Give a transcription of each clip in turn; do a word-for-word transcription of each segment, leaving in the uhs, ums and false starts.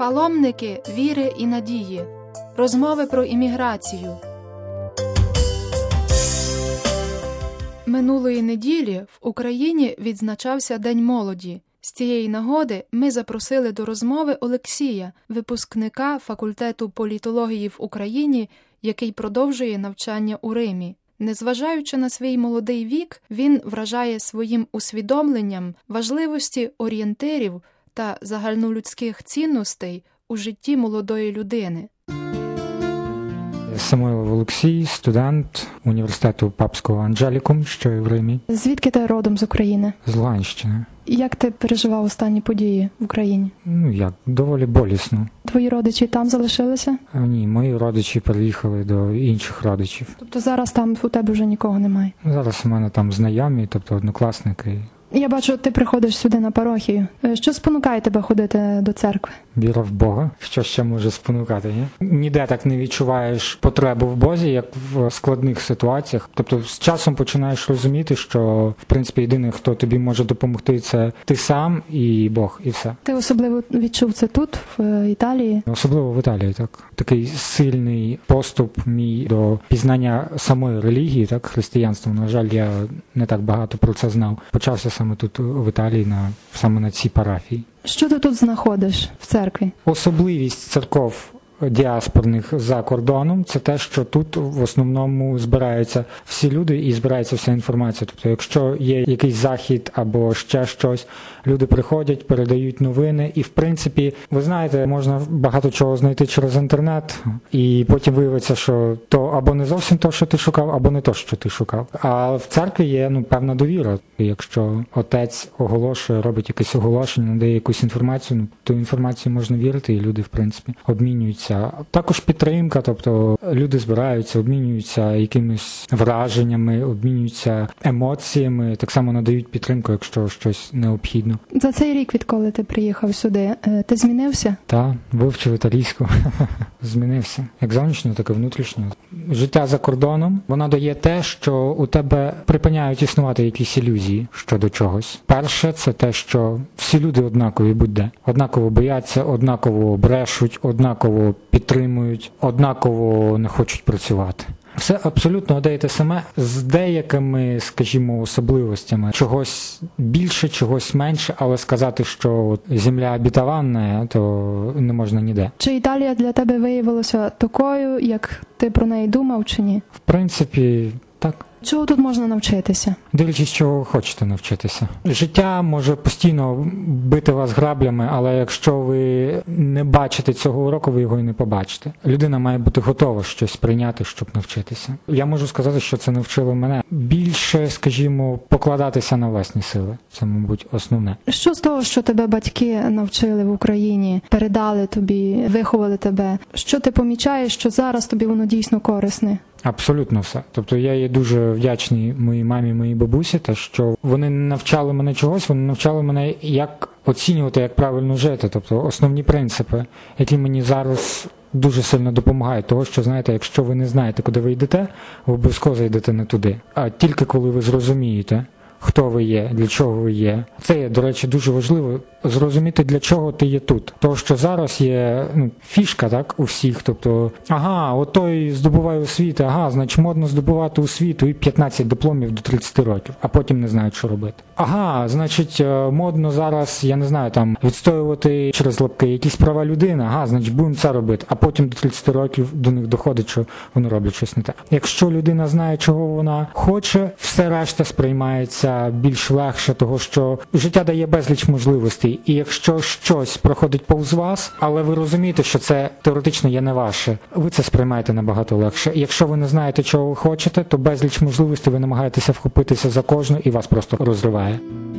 Паломники віри і надії. Розмови про імміграцію. Минулої неділі в Україні відзначався День молоді. З цієї нагоди ми запросили до розмови Олексія, випускника факультету політології в Україні, який продовжує навчання у Римі. Незважаючи на свій молодий вік, він вражає своїм усвідомленням важливості орієнтирів та загальнолюдських цінностей у житті молодої людини. Самойлов Олексій, студент університету Папського Анджелікум, що є в Римі. Звідки ти родом з України? З Луганщини. Як ти переживав останні події в Україні? Ну як, доволі болісно. Твої родичі там залишилися? А, ні, мої родичі переїхали до інших родичів. Тобто зараз там у тебе вже нікого немає? Зараз у мене там знайомі, тобто однокласники. Я бачу, ти приходиш сюди на парохію. Що спонукає тебе ходити до церкви? Віра в Бога. Що ще може спонукати, ні? Ніде так не відчуваєш потребу в Бозі, як в складних ситуаціях. Тобто з часом починаєш розуміти, що, в принципі, єдиний, хто тобі може допомогти, це ти сам і Бог, і все. Ти особливо відчув це тут, в Італії? Особливо в Італії, так. Такий сильний поступ мій до пізнання самої релігії, так, християнства. На жаль, я не так багато про це знав. Почався саме тут, в Італії, на, саме на цій парафії. Що ти тут знаходиш в церкві? Особливість церков діаспорних за кордоном – це те, що тут в основному збираються всі люди і збирається вся інформація. Тобто, якщо є якийсь захід або ще щось, люди приходять, передають новини і, в принципі, ви знаєте, можна багато чого знайти через інтернет і потім виявиться, що то або не зовсім то, що ти шукав, або не то, що ти шукав. А в церкві є, ну, певна довіра. Якщо отець оголошує, робить якесь оголошення, надає якусь інформацію, ну, то інформацію можна вірити і люди, в принципі, обмінюються. Також підтримка, тобто люди збираються, обмінюються якимись враженнями, обмінюються емоціями, так само надають підтримку, якщо щось необхідно. За цей рік, відколи ти приїхав сюди, ти змінився? Так, вивчив італійську, змінився. Як зовнішньо, так і внутрішньо. Життя за кордоном, воно дає те, що у тебе припиняють існувати якісь ілюзії щодо чогось. Перше, це те, що всі люди однакові будь-де. Однаково бояться, однаково брешуть, однаково підтримують, однаково не хочуть працювати. Все абсолютно одне й те саме, з деякими, скажімо, особливостями. Чогось більше, чогось менше, але сказати, що земля обітованна, то не можна ніде. Чи Італія для тебе виявилася такою, як ти про неї думав, чи ні? В принципі, так. Чого тут можна навчитися? Дивлячись, чого ви хочете навчитися. Життя може постійно бити вас граблями, але якщо ви не бачите цього уроку, ви його і не побачите. Людина має бути готова щось прийняти, щоб навчитися. Я можу сказати, що це навчило мене більше, скажімо, покладатися на власні сили. Це, мабуть, основне. Що з того, що тебе батьки навчили в Україні, передали тобі, виховали тебе? Що ти помічаєш, що зараз тобі воно дійсно корисне? Абсолютно все. Тобто я є дуже вдячний моїй мамі, моїй бабусі, те, що вони не навчали мене чогось, вони навчали мене, як оцінювати, як правильно жити. Тобто основні принципи, які мені зараз дуже сильно допомагають. Того, що, знаєте, якщо ви не знаєте, куди ви йдете, ви обов'язково зайдете не туди. А тільки коли ви зрозумієте, хто ви є, для чого ви є. Це є, до речі, дуже важливо зрозуміти, для чого ти є тут. Тому що зараз є, ну, фішка, так, у всіх, тобто, ага, от той здобуває освіту, ага, значить модно здобувати освіту і п'ятнадцять дипломів до тридцяти років, а потім не знають, що робити. Ага, значить, модно зараз, я не знаю, там, відстоювати через лапки якісь права людини, ага, значить, будемо це робити, а потім до тридцяти років до них доходить, що вони роблять щось не те. Якщо людина знає, чого вона хоче, все решта сприймається більш легше, того, що життя дає безліч можливостей. І якщо щось проходить повз вас, але ви розумієте, що це теоретично є не ваше, ви це сприймаєте набагато легше. І якщо ви не знаєте, чого ви хочете, то безліч можливостей, ви намагаєтеся вхопитися за кожну і вас просто розриває.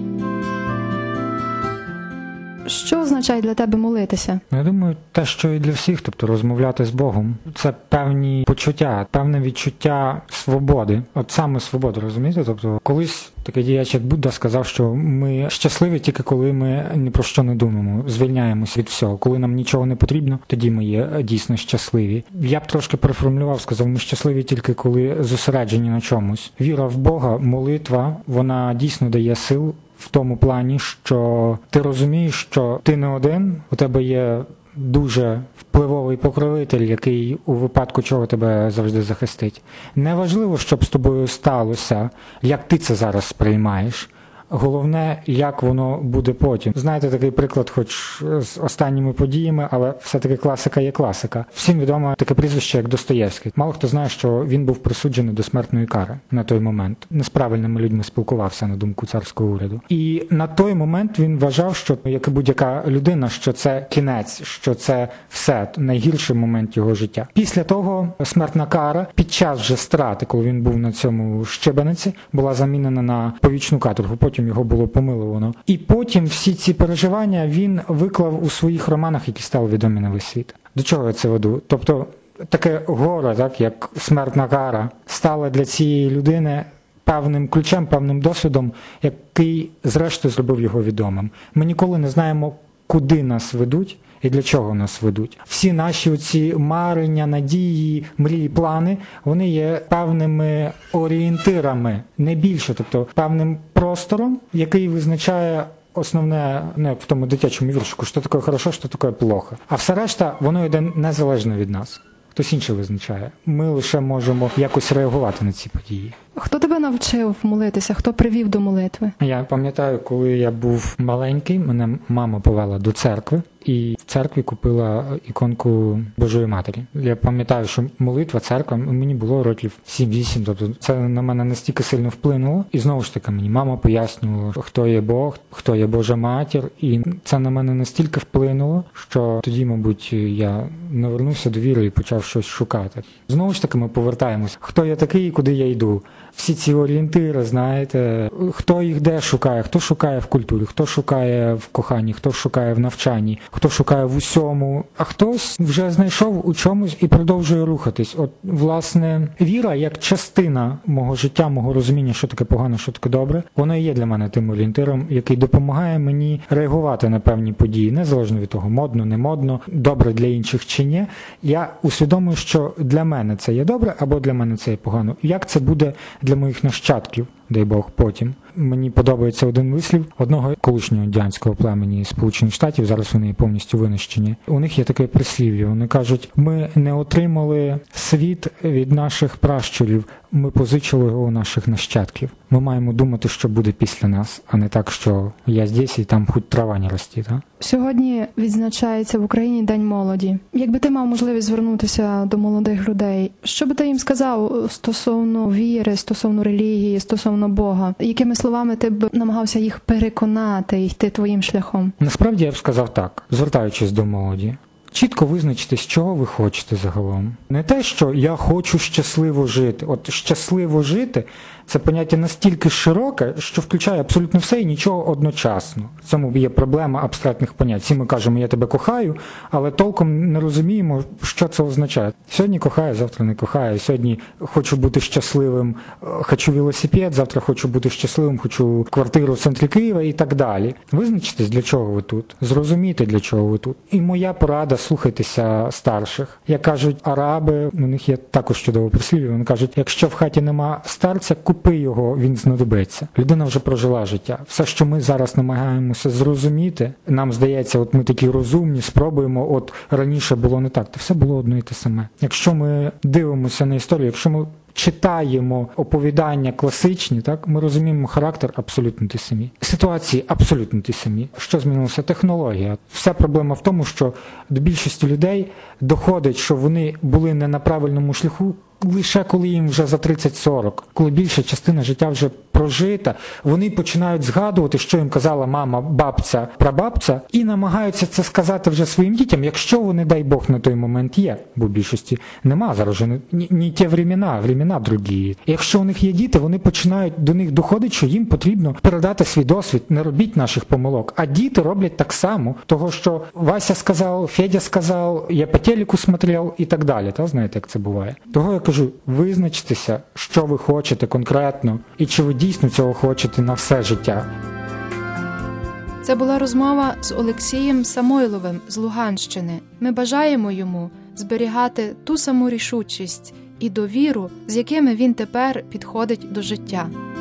Що означає для тебе молитися? Я думаю, те, що і для всіх, тобто розмовляти з Богом. Це певні почуття, певне відчуття свободи. От саме свободи, розумієте? Тобто колись такий діяч, як Будда, сказав, що ми щасливі тільки коли ми ні про що не думаємо, звільняємось від всього. Коли нам нічого не потрібно, тоді ми є дійсно щасливі. Я б трошки переформулював, сказав, ми щасливі тільки коли зосереджені на чомусь. Віра в Бога, молитва, вона дійсно дає сил в тому плані, що ти розумієш, що ти не один, у тебе є дуже впливовий покровитель, який у випадку чого тебе завжди захистить. Неважливо, що б з тобою сталося, як ти це зараз сприймаєш. Головне, як воно буде потім. Знаєте, такий приклад, хоч з останніми подіями, але все-таки класика є класика. Всім відомо таке прізвище, як Достоєвський. Мало хто знає, що він був присуджений до смертної кари на той момент. Не з правильними людьми спілкувався, на думку царського уряду. І на той момент він вважав, що, як і будь-яка людина, що це кінець, що це все, найгірший момент його життя. Після того смертна кара, під час вже страти, коли він був на цьому щебениці, була замінена на повічну каторгу. Потім його було помиловано. І потім всі ці переживання він виклав у своїх романах, які стали відомі на весь світ. До чого я це веду? Тобто таке горе, так, як смертна кара, стало для цієї людини певним ключем, певним досвідом, який зрештою зробив його відомим. Ми ніколи не знаємо, куди нас ведуть і для чого нас ведуть. Всі наші оці марення, надії, мрії, плани, вони є певними орієнтирами, не більше, тобто певним простором, який визначає основне, не в тому дитячому віршику, що таке хорошо, що таке плохо. А все решта, воно йде незалежно від нас. Хтось інший визначає. Ми лише можемо якось реагувати на ці події. Хто тебе навчив молитися? Хто привів до молитви? Я пам'ятаю, коли я був маленький, мене мама повела до церкви і в церкві купила іконку Божої Матері. Я пам'ятаю, що молитва, церква, мені було років сім-вісім, тобто це на мене настільки сильно вплинуло. І знову ж таки мені мама пояснювала, хто є Бог, хто є Божа Матір. І це на мене настільки вплинуло, що тоді, мабуть, я навернувся до віри і почав щось шукати. Знову ж таки ми повертаємось. Хто я такий і куди я йду? Всі ці орієнтири, знаєте, хто їх де шукає, хто шукає в культурі, хто шукає в коханні, хто шукає в навчанні, хто шукає в усьому, а хтось вже знайшов у чомусь і продовжує рухатись. От, власне, віра як частина мого життя, мого розуміння, що таке погано, що таке добре, вона і є для мене тим орієнтиром, який допомагає мені реагувати на певні події, незалежно від того, модно, не модно, добре для інших чи ні. Я усвідомлюю, що для мене це є добре, або для мене це є погано. Як це буде для моїх нащадків, дай Бог, потім. Мені подобається один вислів одного колишнього індіанського племені Сполучених Штатів, зараз вони повністю винищені. У них є таке прислів'я, вони кажуть, ми не отримали світ від наших пращурів, ми позичили його у наших нащадків. Ми маємо думати, що буде після нас, а не так, що я здесь і там хоч трава не росте. Так? Сьогодні відзначається в Україні День молоді. Якби ти мав можливість звернутися до молодих людей, що би ти їм сказав стосовно віри, стосовно релігії, стосовно Бога? Якими словами ти б намагався їх переконати йти твоїм шляхом? Насправді я б сказав так, звертаючись до молоді. Чітко визначитись, чого ви хочете загалом. Не те, що я хочу щасливо жити. От щасливо жити – це поняття настільки широке, що включає абсолютно все і нічого одночасно. В цьому є проблема абстрактних понять. Всі ми кажемо, я тебе кохаю, але толком не розуміємо, що це означає. Сьогодні кохаю, завтра не кохаю. Сьогодні хочу бути щасливим, хочу велосипед, завтра хочу бути щасливим, хочу квартиру в центрі Києва і так далі. Визначитесь, для чого ви тут. Зрозуміти, для чого ви тут. І моя порада – слухайтеся старших. Як кажуть араби, у них є також чудове прислів'я, вони кажуть, якщо в хаті нема старця, купи його, він знадобиться. Людина вже прожила життя. Все, що ми зараз намагаємося зрозуміти, нам здається, от ми такі розумні, спробуємо, от раніше було не так, то все було одно і те саме. Якщо ми дивимося на історію, якщо ми читаємо оповідання класичні, так, ми розуміємо характер абсолютно ті самі. Ситуації абсолютно ті самі. Що змінилося? Технологія. Вся проблема в тому, що до більшості людей доходить, що вони були не на правильному шляху, лише коли їм вже за тридцять-сорок, коли більша частина життя вже прожита, вони починають згадувати, що їм казала мама, бабця, прабабця, і намагаються це сказати вже своїм дітям, якщо вони, дай Бог, на той момент є, бо в більшості нема зараз, не, не ті времена, времена другі. Якщо у них є діти, вони починають, до них доходить, що їм потрібно передати свій досвід, не робіть наших помилок. А діти роблять так само, того, що Вася сказав, Федя сказав, я по телеку смотрел і так далі. Та, знаєте, як це буває. Того я кажу, визначтеся, що ви хочете конкретно, і чи ви дійсно цього хочете на все життя. Це була розмова з Олексієм Самойловим з Луганщини. Ми бажаємо йому зберігати ту саму рішучість і довіру, з якими він тепер підходить до життя.